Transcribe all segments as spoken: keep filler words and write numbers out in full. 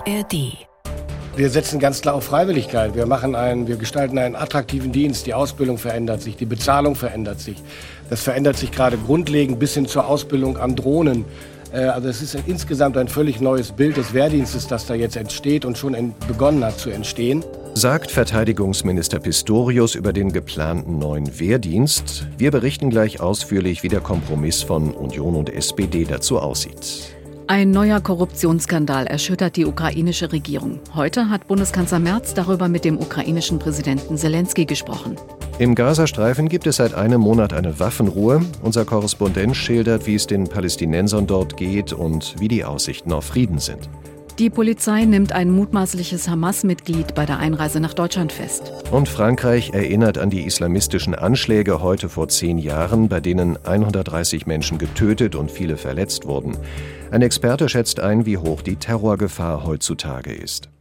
R D. Wir setzen ganz klar auf Freiwilligkeit. Wir machen einen, wir gestalten einen attraktiven Dienst. Die Ausbildung verändert sich, die Bezahlung verändert sich. Das verändert sich gerade grundlegend bis hin zur Ausbildung an Drohnen. Also es ist insgesamt ein völlig neues Bild des Wehrdienstes, das da jetzt entsteht und schon begonnen hat zu entstehen. Sagt Verteidigungsminister Pistorius über den geplanten neuen Wehrdienst. Wir berichten gleich ausführlich, wie der Kompromiss von Union und S P D dazu aussieht. Ein neuer Korruptionsskandal erschüttert die ukrainische Regierung. Heute hat Bundeskanzler Merz darüber mit dem ukrainischen Präsidenten Selenskyj gesprochen. Im Gazastreifen gibt es seit einem Monat eine Waffenruhe. Unser Korrespondent schildert, wie es den Palästinensern dort geht und wie die Aussichten auf Frieden sind. Die Polizei nimmt ein mutmaßliches Hamas-Mitglied bei der Einreise nach Deutschland fest. Und Frankreich erinnert an die islamistischen Anschläge heute vor zehn Jahren, bei denen hundertdreißig Menschen getötet und viele verletzt wurden. Ein Experte schätzt ein, wie hoch die Terrorgefahr heutzutage ist.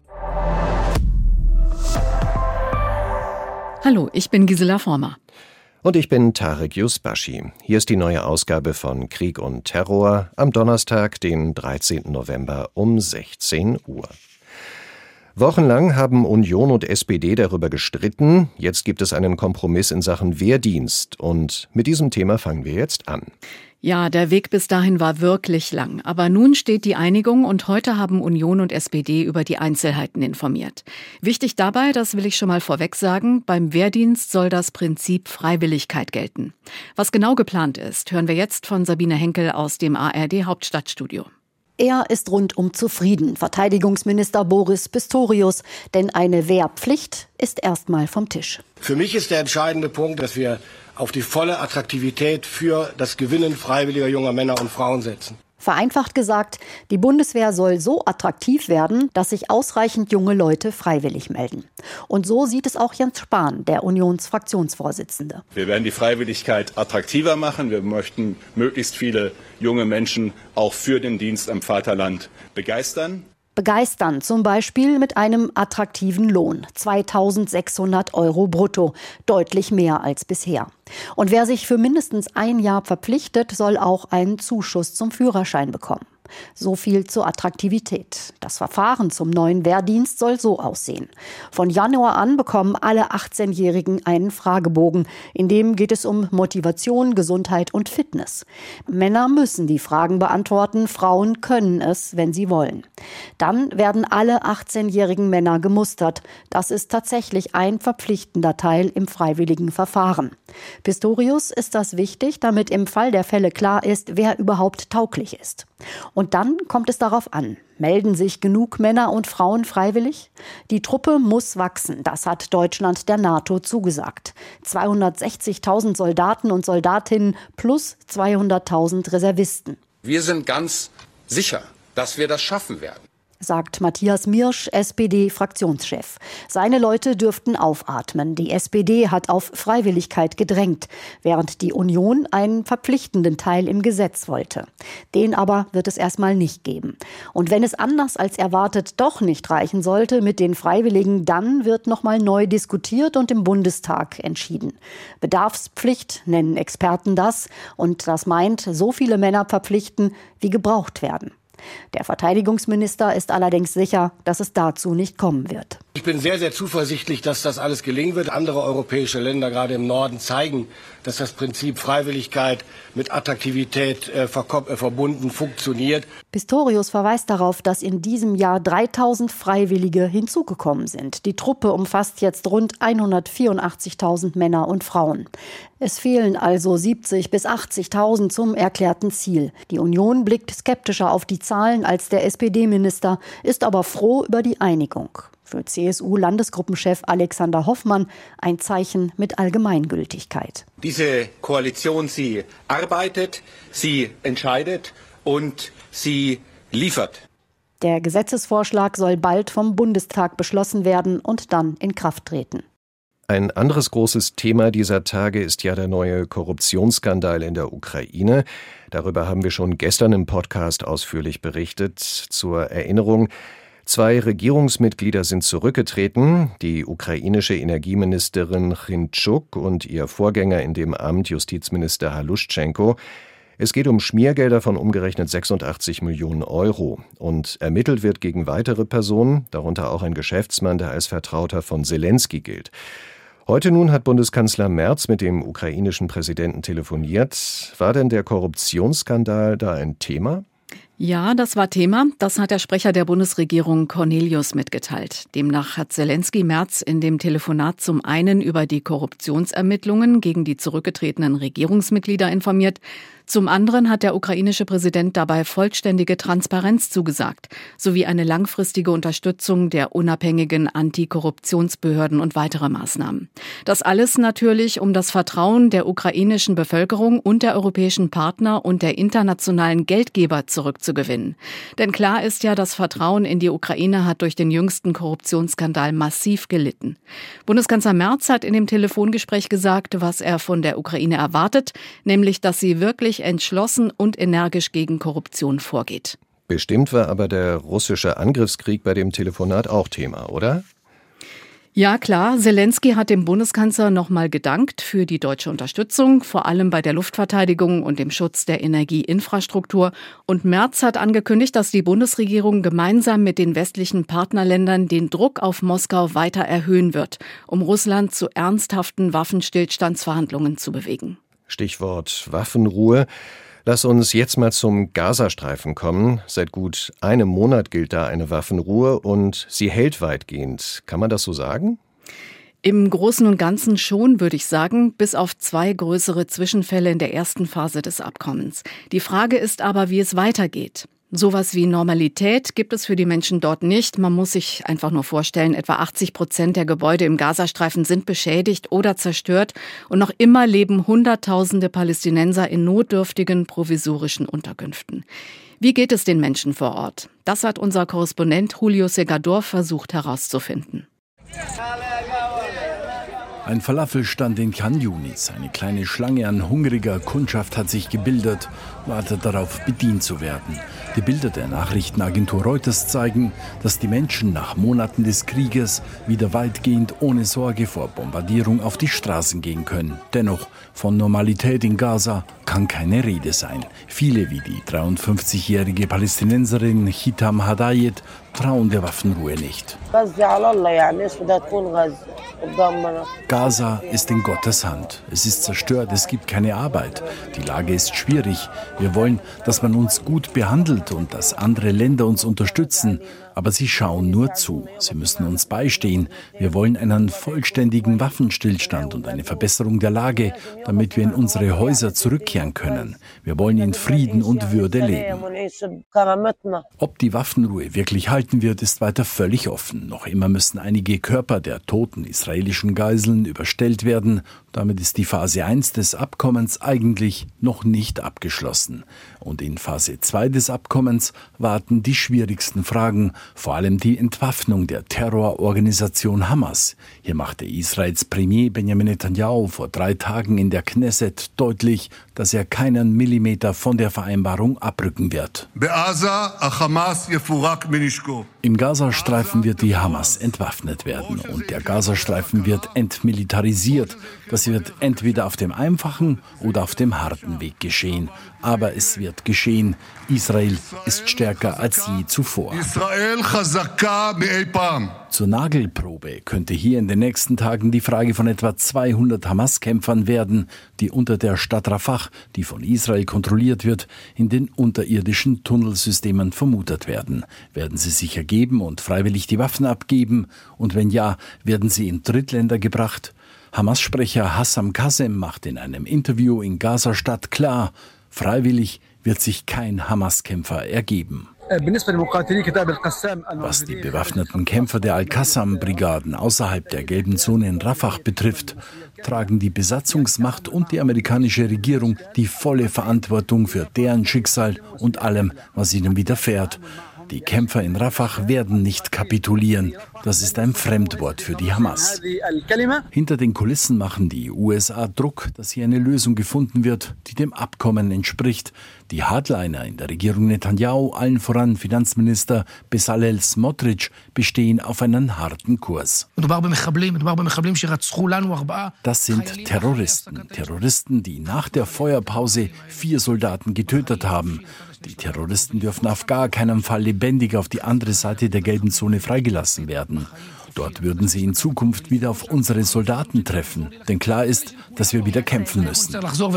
Hallo, ich bin Gisela Former. Und ich bin Tarek Yusbashi. Hier ist die neue Ausgabe von Krieg und Terror am Donnerstag, den dreizehnten November um sechzehn Uhr. Wochenlang haben Union und S P D darüber gestritten. Jetzt gibt es einen Kompromiss in Sachen Wehrdienst. Und mit diesem Thema fangen wir jetzt an. Ja, der Weg bis dahin war wirklich lang. Aber nun steht die Einigung und heute haben Union und S P D über die Einzelheiten informiert. Wichtig dabei, das will ich schon mal vorweg sagen, beim Wehrdienst soll das Prinzip Freiwilligkeit gelten. Was genau geplant ist, hören wir jetzt von Sabine Henkel aus dem A R D-Hauptstadtstudio. Er ist rundum zufrieden, Verteidigungsminister Boris Pistorius, denn eine Wehrpflicht ist erstmal vom Tisch. Für mich ist der entscheidende Punkt, dass wir auf die volle Attraktivität für das Gewinnen freiwilliger junger Männer und Frauen setzen. Vereinfacht gesagt, die Bundeswehr soll so attraktiv werden, dass sich ausreichend junge Leute freiwillig melden. Und so sieht es auch Jens Spahn, der Unionsfraktionsvorsitzende. Wir werden die Freiwilligkeit attraktiver machen. Wir möchten möglichst viele junge Menschen auch für den Dienst am Vaterland begeistern. Begeistern zum Beispiel mit einem attraktiven Lohn, zweitausendsechshundert Euro brutto, deutlich mehr als bisher. Und wer sich für mindestens ein Jahr verpflichtet, soll auch einen Zuschuss zum Führerschein bekommen. So viel zur Attraktivität. Das Verfahren zum neuen Wehrdienst soll so aussehen. Von Januar an bekommen alle achtzehnjährigen einen Fragebogen. In dem geht es um Motivation, Gesundheit und Fitness. Männer müssen die Fragen beantworten, Frauen können es, wenn sie wollen. Dann werden alle achtzehnjährigen Männer gemustert. Das ist tatsächlich ein verpflichtender Teil im freiwilligen Verfahren. Pistorius ist das wichtig, damit im Fall der Fälle klar ist, wer überhaupt tauglich ist. Und dann kommt es darauf an, melden sich genug Männer und Frauen freiwillig? Die Truppe muss wachsen, das hat Deutschland der NATO zugesagt. zweihundertsechzigtausend Soldaten und Soldatinnen plus zweihunderttausend Reservisten. Wir sind ganz sicher, dass wir das schaffen werden, sagt Matthias Mirsch, S P D-Fraktionschef. Seine Leute dürften aufatmen. Die S P D hat auf Freiwilligkeit gedrängt, während die Union einen verpflichtenden Teil im Gesetz wollte. Den aber wird es erstmal nicht geben. Und wenn es anders als erwartet doch nicht reichen sollte mit den Freiwilligen, dann wird nochmal neu diskutiert und im Bundestag entschieden. Bedarfspflicht nennen Experten das. Und das meint, so viele Männer verpflichten, wie gebraucht werden. Der Verteidigungsminister ist allerdings sicher, dass es dazu nicht kommen wird. Ich bin sehr, sehr zuversichtlich, dass das alles gelingen wird. Andere europäische Länder, gerade im Norden, zeigen, dass das Prinzip Freiwilligkeit mit Attraktivität äh, verko- äh, verbunden funktioniert. Pistorius verweist darauf, dass in diesem Jahr dreitausend Freiwillige hinzugekommen sind. Die Truppe umfasst jetzt rund hundertvierundachtzigtausend Männer und Frauen. Es fehlen also siebzig bis achtzigtausend zum erklärten Ziel. Die Union blickt skeptischer auf die Zahlen als der S P D-Minister, ist aber froh über die Einigung. Für C S U-Landesgruppenchef Alexander Hoffmann ein Zeichen mit Allgemeingültigkeit. Diese Koalition, sie arbeitet, sie entscheidet und sie liefert. Der Gesetzesvorschlag soll bald vom Bundestag beschlossen werden und dann in Kraft treten. Ein anderes großes Thema dieser Tage ist ja der neue Korruptionsskandal in der Ukraine. Darüber haben wir schon gestern im Podcast ausführlich berichtet. Zur Erinnerung: Zwei Regierungsmitglieder sind zurückgetreten, die ukrainische Energieministerin Chintschuk und ihr Vorgänger in dem Amt, Justizminister Haluschenko. Es geht um Schmiergelder von umgerechnet sechsundachtzig Millionen Euro. Und ermittelt wird gegen weitere Personen, darunter auch ein Geschäftsmann, der als Vertrauter von Selenskyj gilt. Heute nun hat Bundeskanzler Merz mit dem ukrainischen Präsidenten telefoniert. War denn der Korruptionsskandal da ein Thema? Ja, das war Thema. Das hat der Sprecher der Bundesregierung Cornelius mitgeteilt. Demnach hat Selenskyj Merz in dem Telefonat zum einen über die Korruptionsermittlungen gegen die zurückgetretenen Regierungsmitglieder informiert. Zum anderen hat der ukrainische Präsident dabei vollständige Transparenz zugesagt, sowie eine langfristige Unterstützung der unabhängigen Antikorruptionsbehörden und weitere Maßnahmen. Das alles natürlich, um das Vertrauen der ukrainischen Bevölkerung und der europäischen Partner und der internationalen Geldgeber zurückzugewinnen. Denn klar ist ja, das Vertrauen in die Ukraine hat durch den jüngsten Korruptionsskandal massiv gelitten. Bundeskanzler Merz hat in dem Telefongespräch gesagt, was er von der Ukraine erwartet, nämlich, dass sie wirklich entschlossen und energisch gegen Korruption vorgeht. Bestimmt war aber der russische Angriffskrieg bei dem Telefonat auch Thema, oder? Ja, klar. Selenskyj hat dem Bundeskanzler nochmal gedankt für die deutsche Unterstützung, vor allem bei der Luftverteidigung und dem Schutz der Energieinfrastruktur. Und Merz hat angekündigt, dass die Bundesregierung gemeinsam mit den westlichen Partnerländern den Druck auf Moskau weiter erhöhen wird, um Russland zu ernsthaften Waffenstillstandsverhandlungen zu bewegen. Stichwort Waffenruhe. Lass uns jetzt mal zum Gazastreifen kommen. Seit gut einem Monat gilt da eine Waffenruhe und sie hält weitgehend. Kann man das so sagen? Im Großen und Ganzen schon, würde ich sagen, bis auf zwei größere Zwischenfälle in der ersten Phase des Abkommens. Die Frage ist aber, wie es weitergeht. Sowas wie Normalität gibt es für die Menschen dort nicht. Man muss sich einfach nur vorstellen, etwa achtzig Prozent der Gebäude im Gazastreifen sind beschädigt oder zerstört. Und noch immer leben Hunderttausende Palästinenser in notdürftigen provisorischen Unterkünften. Wie geht es den Menschen vor Ort? Das hat unser Korrespondent Julio Segador versucht herauszufinden. Ein Falafelstand in Khan Yunis. Eine kleine Schlange an hungriger Kundschaft hat sich gebildet, wartet darauf, bedient zu werden. Die Bilder der Nachrichtenagentur Reuters zeigen, dass die Menschen nach Monaten des Krieges wieder weitgehend ohne Sorge vor Bombardierung auf die Straßen gehen können. Dennoch, von Normalität in Gaza kann keine Rede sein. Viele, wie die dreiundfünfzigjährige Palästinenserin Hitam Hadayet, trauen der Waffenruhe nicht. Gaza ist in Gottes Hand. Es ist zerstört, es gibt keine Arbeit. Die Lage ist schwierig. Wir wollen, dass man uns gut behandelt und dass andere Länder uns unterstützen. Aber sie schauen nur zu. Sie müssen uns beistehen. Wir wollen einen vollständigen Waffenstillstand und eine Verbesserung der Lage, damit wir in unsere Häuser zurückkehren können. Wir wollen in Frieden und Würde leben. Ob die Waffenruhe wirklich halten wird, ist weiter völlig offen. Noch immer müssen einige Körper der toten israelischen Geiseln überstellt werden. Damit ist die Phase eins des Abkommens eigentlich noch nicht abgeschlossen. Und in Phase zwei des Abkommens warten die schwierigsten Fragen, vor allem die Entwaffnung der Terrororganisation Hamas. Hier machte Israels Premier Benjamin Netanyahu vor drei Tagen in der Knesset deutlich, dass er keinen Millimeter von der Vereinbarung abrücken wird. Im Gazastreifen wird die Hamas entwaffnet werden und der Gazastreifen wird entmilitarisiert. Das wird entweder auf dem einfachen oder auf dem harten Weg geschehen. Aber es wird geschehen. Israel ist stärker als je zuvor. Zur Nagelprobe könnte hier in den nächsten Tagen die Frage von etwa zweihundert Hamas-Kämpfern werden, die unter der Stadt Rafah, die von Israel kontrolliert wird, in den unterirdischen Tunnelsystemen vermutet werden. Werden sie sich ergeben und freiwillig die Waffen abgeben? Und wenn ja, werden sie in Drittländer gebracht? Hamas-Sprecher Hassam Qasem macht in einem Interview in Gaza-Stadt klar, freiwillig wird sich kein Hamas-Kämpfer ergeben. Was die bewaffneten Kämpfer der Al-Qassam-Brigaden außerhalb der gelben Zone in Rafah betrifft, tragen die Besatzungsmacht und die amerikanische Regierung die volle Verantwortung für deren Schicksal und allem, was ihnen widerfährt. Die Kämpfer in Rafah werden nicht kapitulieren. Das ist ein Fremdwort für die Hamas. Hinter den Kulissen machen die U S A Druck, dass hier eine Lösung gefunden wird, die dem Abkommen entspricht. Die Hardliner in der Regierung Netanyahu, allen voran Finanzminister Bezalel Smotrich, bestehen auf einen harten Kurs. Das sind Terroristen. Terroristen, die nach der Feuerpause vier Soldaten getötet haben. Die Terroristen dürfen auf gar keinen Fall lebendig auf die andere Seite der gelben Zone freigelassen werden. Dort würden sie in Zukunft wieder auf unsere Soldaten treffen. Denn klar ist, dass wir wieder kämpfen müssen.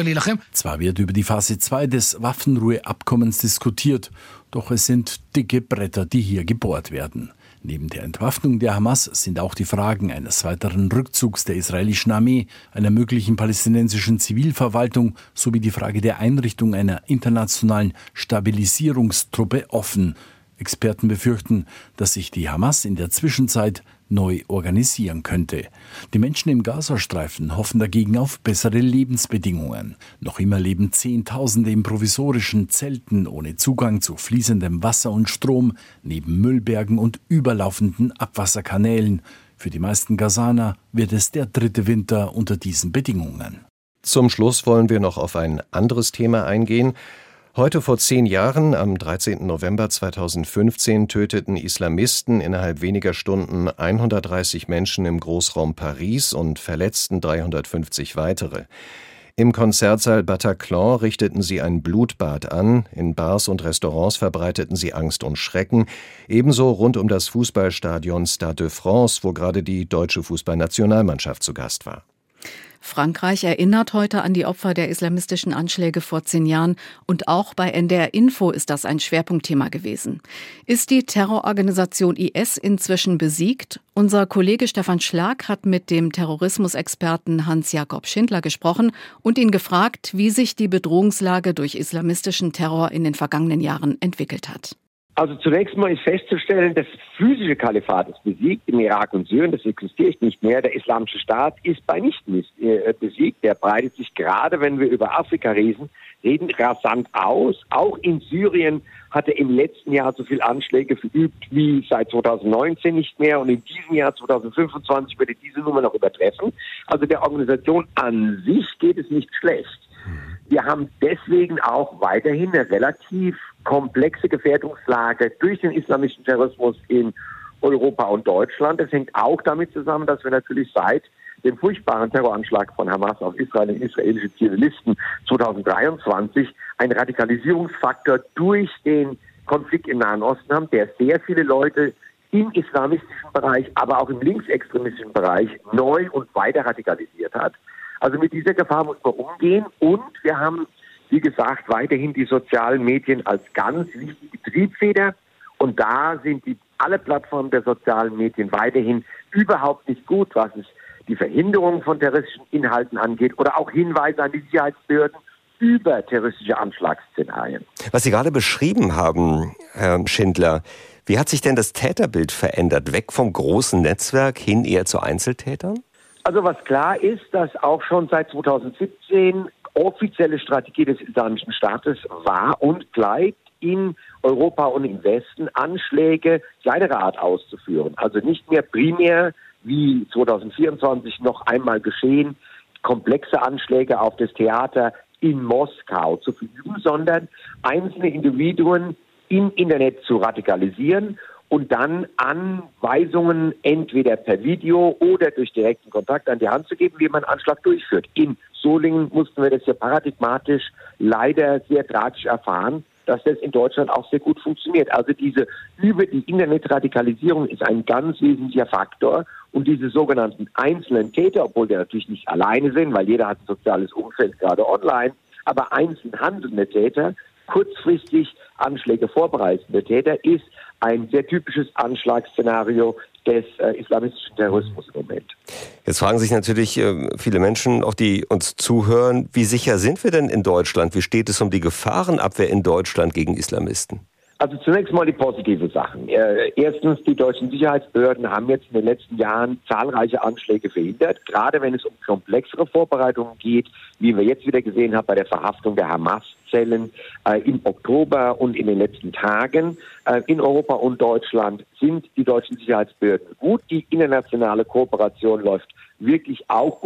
Zwar wird über die Phase zwei des Waffenruheabkommens diskutiert, doch es sind dicke Bretter, die hier gebohrt werden. Neben der Entwaffnung der Hamas sind auch die Fragen eines weiteren Rückzugs der israelischen Armee, einer möglichen palästinensischen Zivilverwaltung sowie die Frage der Einrichtung einer internationalen Stabilisierungstruppe offen. Experten befürchten, dass sich die Hamas in der Zwischenzeit neu organisieren könnte. Die Menschen im Gazastreifen hoffen dagegen auf bessere Lebensbedingungen. Noch immer leben Zehntausende in provisorischen Zelten ohne Zugang zu fließendem Wasser und Strom, neben Müllbergen und überlaufenden Abwasserkanälen. Für die meisten Gazaner wird es der dritte Winter unter diesen Bedingungen. Zum Schluss wollen wir noch auf ein anderes Thema eingehen. Heute vor zehn Jahren, am dreizehnten November zweitausendfünfzehn, töteten Islamisten innerhalb weniger Stunden hundertdreißig Menschen im Großraum Paris und verletzten dreihundertfünfzig weitere. Im Konzertsaal Bataclan richteten sie ein Blutbad an, in Bars und Restaurants verbreiteten sie Angst und Schrecken, ebenso rund um das Fußballstadion Stade de France, wo gerade die deutsche Fußballnationalmannschaft zu Gast war. Frankreich erinnert heute an die Opfer der islamistischen Anschläge vor zehn Jahren und auch bei N D R Info ist das ein Schwerpunktthema gewesen. Ist die Terrororganisation I S inzwischen besiegt? Unser Kollege Stefan Schlag hat mit dem Terrorismusexperten Hans-Jakob Schindler gesprochen und ihn gefragt, wie sich die Bedrohungslage durch islamistischen Terror in den vergangenen Jahren entwickelt hat. Also zunächst mal ist festzustellen, das physische Kalifat ist besiegt im Irak und Syrien, das existiert nicht mehr. Der Islamische Staat ist bei nichten besiegt. Der breitet sich gerade, wenn wir über Afrika reden, reden rasant aus. Auch in Syrien hat er im letzten Jahr so viele Anschläge verübt wie seit zweitausendneunzehn nicht mehr. Und in diesem Jahr zweitausendfünfundzwanzig wird er diese Nummer noch übertreffen. Also der Organisation an sich geht es nicht schlecht. Wir haben deswegen auch weiterhin eine relativ komplexe Gefährdungslage durch den islamischen Terrorismus in Europa und Deutschland. Das hängt auch damit zusammen, dass wir natürlich seit dem furchtbaren Terroranschlag von Hamas auf Israel und israelische Zivilisten zweitausenddreiundzwanzig einen Radikalisierungsfaktor durch den Konflikt im Nahen Osten haben, der sehr viele Leute im islamistischen Bereich, aber auch im linksextremistischen Bereich neu und weiter radikalisiert hat. Also mit dieser Gefahr muss man umgehen und wir haben, wie gesagt, weiterhin die sozialen Medien als ganz wichtige Triebfeder und da sind die, alle Plattformen der sozialen Medien weiterhin überhaupt nicht gut, was es die Verhinderung von terroristischen Inhalten angeht oder auch Hinweise an die Sicherheitsbehörden über terroristische Anschlagsszenarien. Was Sie gerade beschrieben haben, Herr Schindler, wie hat sich denn das Täterbild verändert? Weg vom großen Netzwerk hin eher zu Einzeltätern? Also was klar ist, dass auch schon seit zweitausendsiebzehn offizielle Strategie des Islamischen Staates war und bleibt, in Europa und im Westen Anschläge kleinerer Art auszuführen. Also nicht mehr primär, wie zweitausendvierundzwanzig noch einmal geschehen, komplexe Anschläge auf das Theater in Moskau zu verüben, sondern einzelne Individuen im Internet zu radikalisieren und dann Anweisungen entweder per Video oder durch direkten Kontakt an die Hand zu geben, wie man einen Anschlag durchführt. In Solingen mussten wir das ja paradigmatisch leider sehr tragisch erfahren, dass das in Deutschland auch sehr gut funktioniert. Also diese über die Internetradikalisierung ist ein ganz wesentlicher Faktor und diese sogenannten einzelnen Täter, obwohl die natürlich nicht alleine sind, weil jeder hat ein soziales Umfeld, gerade online, aber einzeln handelnde Täter, kurzfristig Anschläge vorbereitende Täter, ist ein sehr typisches Anschlagsszenario des äh, islamistischen Terrorismus im Moment. Jetzt fragen sich natürlich äh, viele Menschen, auch die uns zuhören, wie sicher sind wir denn in Deutschland? Wie steht es um die Gefahrenabwehr in Deutschland gegen Islamisten? Also zunächst mal die positive Sachen. Äh, erstens, die deutschen Sicherheitsbehörden haben jetzt in den letzten Jahren zahlreiche Anschläge verhindert, gerade wenn es um komplexere Vorbereitungen geht, wie wir jetzt wieder gesehen haben bei der Verhaftung der Hamas-Zellen äh, im Oktober und in den letzten Tagen. Äh, in Europa und Deutschland sind die deutschen Sicherheitsbehörden gut. Die internationale Kooperation läuft wirklich auch gut.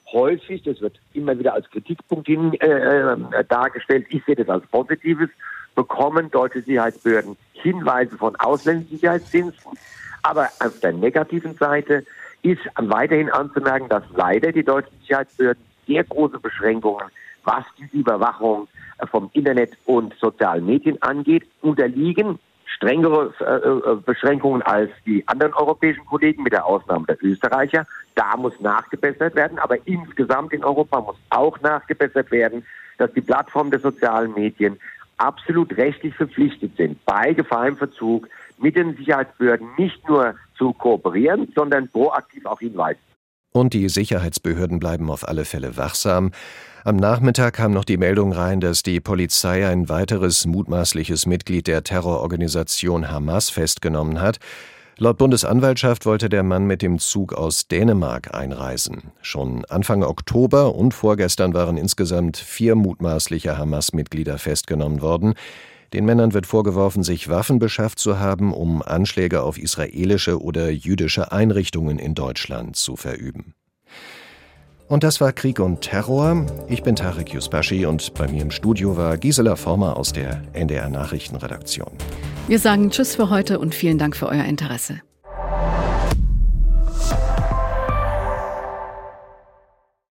häufig, das wird immer wieder als Kritikpunkt hin, äh, dargestellt, ich sehe das als Positives, bekommen deutsche Sicherheitsbehörden Hinweise von ausländischen Sicherheitsdiensten. Aber auf der negativen Seite ist weiterhin anzumerken, dass leider die deutschen Sicherheitsbehörden sehr große Beschränkungen, was die Überwachung vom Internet und sozialen Medien angeht, unterliegen. Strengere äh, Beschränkungen als die anderen europäischen Kollegen, mit der Ausnahme der Österreicher. Da muss nachgebessert werden, aber insgesamt in Europa muss auch nachgebessert werden, dass die Plattformen der sozialen Medien absolut rechtlich verpflichtet sind, bei Gefahr im Verzug mit den Sicherheitsbehörden nicht nur zu kooperieren, sondern proaktiv auch hinweisen. Und die Sicherheitsbehörden bleiben auf alle Fälle wachsam. Am Nachmittag kam noch die Meldung rein, dass die Polizei ein weiteres mutmaßliches Mitglied der Terrororganisation Hamas festgenommen hat. Laut Bundesanwaltschaft wollte der Mann mit dem Zug aus Dänemark einreisen. Schon Anfang Oktober und vorgestern waren insgesamt vier mutmaßliche Hamas-Mitglieder festgenommen worden. Den Männern wird vorgeworfen, sich Waffen beschafft zu haben, um Anschläge auf israelische oder jüdische Einrichtungen in Deutschland zu verüben. Und das war Krieg und Terror. Ich bin Tarek Yusbashi und bei mir im Studio war Gisela Former aus der N D R Nachrichtenredaktion. Wir sagen Tschüss für heute und vielen Dank für euer Interesse.